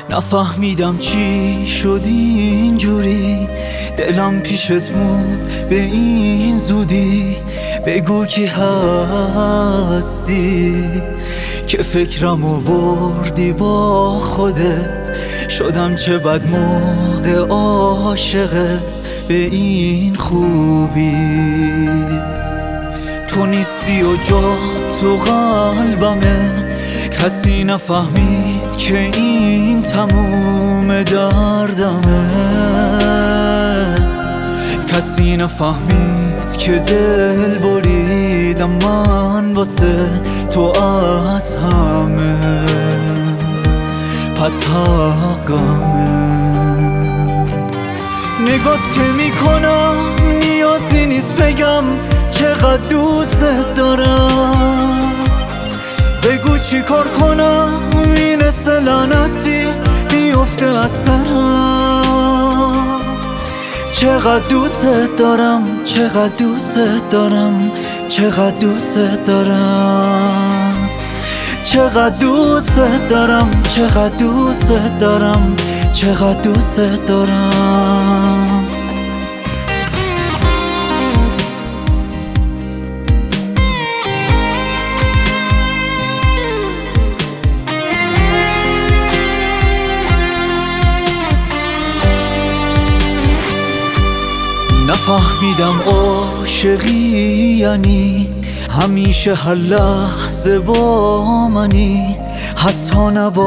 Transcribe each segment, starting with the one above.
نفهمیدم چی شد اینجوری، دلم پیشت موند به این زودی. بگو کی هستی که فکرمو بردی با خودت. شدم چه بد موقع عاشقت به این خوبی. تو نیستی و جا تو قلبمه، کسی نفهمید که این تموم دردمه. کسی نفهمید که دل بریدم من واسه تو از همه، پس حقمه. نگات که میکنم نیازی نیست بگم چقدر دوست دارم. بگو چی کار کنم این لعنتی بیفته از سرم. چقدر دوست دارم، چقدر دوست دارم، چقدر دوست دارم، چقدر دوست دارم، چقدر دوست دارم، چقدر دوست دارم. نفهمیدم عاشقی یعنی همیشه هر لحظه با منی، حتی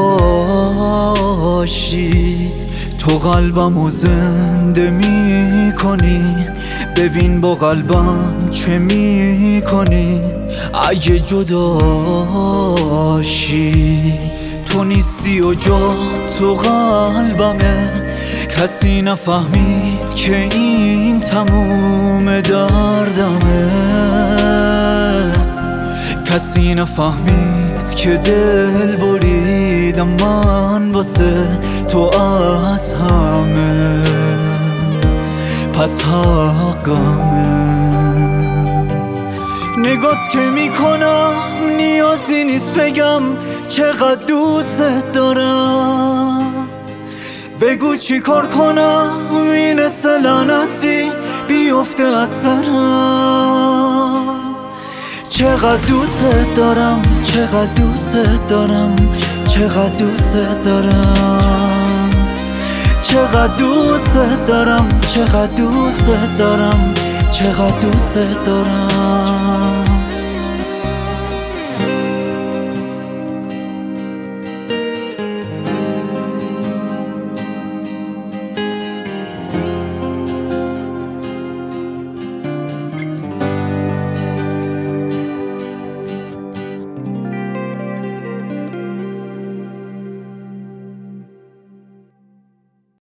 نباشی. تو قلبمو زنده میکنی، ببین با قلبم چه میکنی اگه جداشی. تو نیستی و جا تو قلبمه، کسی نفهمید که این تموم دردمه. کسی نفهمید که دل بریدم من واسه تو از همه، پس حقمه. نگات که میکنم نیازی نیست بگم چقدر دوست دارم. بگو چی کار کنم این لعنتی بیفته از سرم. چقدر دوست دارم، چقدر دوست دارم، چقدر دوست دارم، چقدر دوست دارم، چقدر دوست دارم، چقدر دوست دارم.